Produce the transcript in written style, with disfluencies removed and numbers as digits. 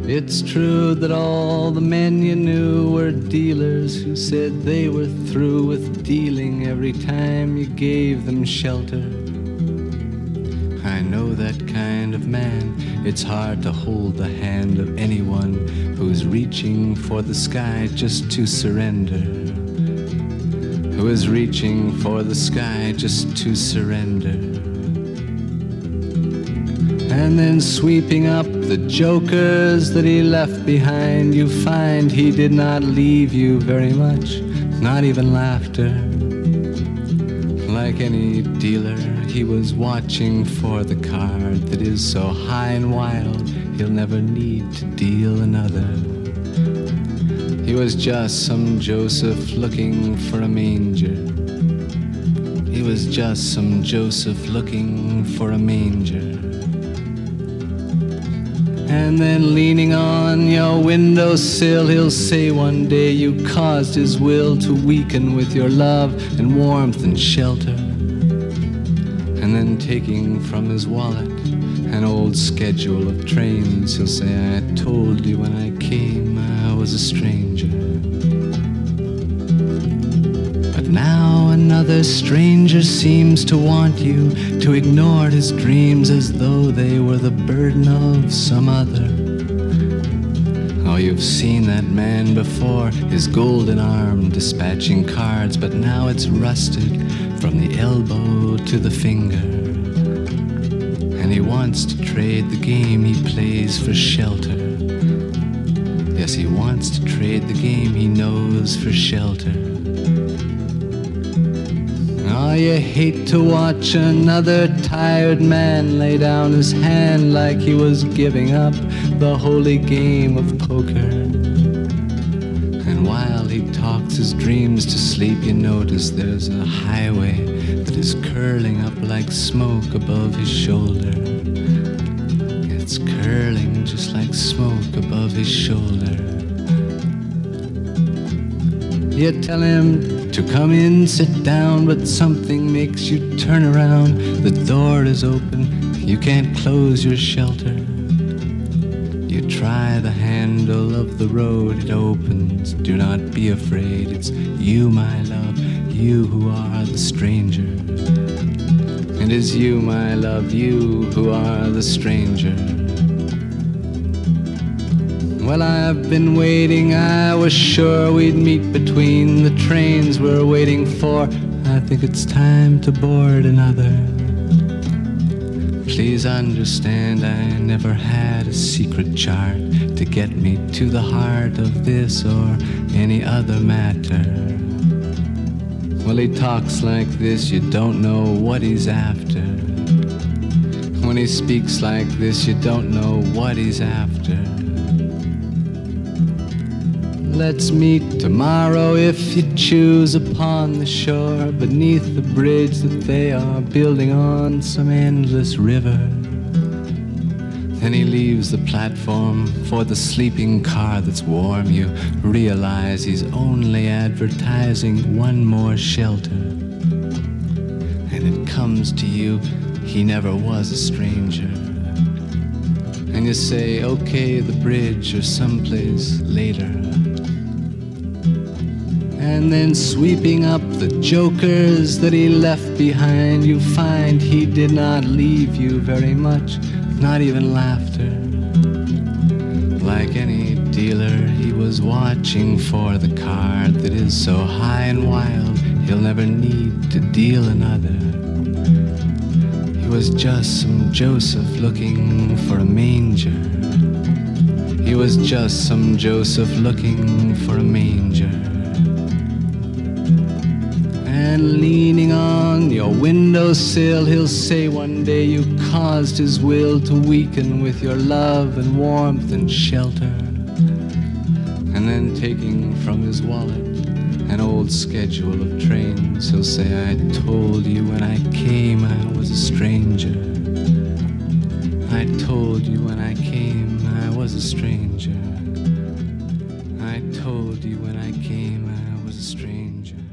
It's true that all the men you knew were dealers who said they were through with dealing every time you gave them shelter. I know that kind of man. It's hard to hold the hand of anyone who's reaching for the sky just to surrender. Who is reaching for the sky just to surrender. And then sweeping up the jokers that he left behind, you find he did not leave you very much, not even laughter. Like any dealer, he was watching for the card that is so high and wild, he'll never need to deal another. He was just some Joseph looking for a manger. He was just some Joseph looking for a manger. And then leaning on your windowsill, he'll say one day you caused his will to weaken with your love and warmth and shelter. And then taking from his wallet an old schedule of trains, he'll say, I told you when I came I was a stranger. But now another stranger seems to want you to ignore his dreams as though they were the burden of some other. Oh, you've seen that man before, his golden arm dispatching cards, but now it's rusted from the elbow to the finger. And he wants to trade the game he plays for shelter. Yes, he wants to trade the game he knows for shelter. Oh, you hate to watch another tired man lay down his hand like he was giving up the holy game of poker. And while he talks his dreams to sleep, you notice there's a highway that is curling up like smoke above his shoulder. It's curling just like smoke above his shoulder. You tell him to come in, sit down, but something makes you turn around. The door is open, you can't close your shelter. You try the handle of the road, it opens. Do not be afraid, it's you, my love, you who are the stranger. It is you, my love, you who are the stranger. Well, I've been waiting, I was sure we'd meet between the trains we're waiting for. I think it's time to board another. Please understand, I never had a secret chart to get me to the heart of this or any other matter. Well, he talks like this, you don't know what he's after. When he speaks like this, you don't know what he's after. Let's meet tomorrow if you choose upon the shore, beneath the bridge that they are building on some endless river. Then he leaves the platform for the sleeping car that's warm. You realize he's only advertising one more shelter. And it comes to you, he never was a stranger. And you say, okay, the bridge or someplace later. And then sweeping up the jokers that he left behind, you find he did not leave you very much, not even laughter. Like any dealer, he was watching for the card that is so high and wild, he'll never need to deal another. He was just some Joseph looking for a manger. He was just some Joseph looking for a manger. And leaning on your windowsill, he'll say one day you caused his will to weaken with your love and warmth and shelter. And then taking from his wallet an old schedule of trains, he'll say, I told you when I came I was a stranger. I told you when I came I was a stranger. I told you when I came I was a stranger.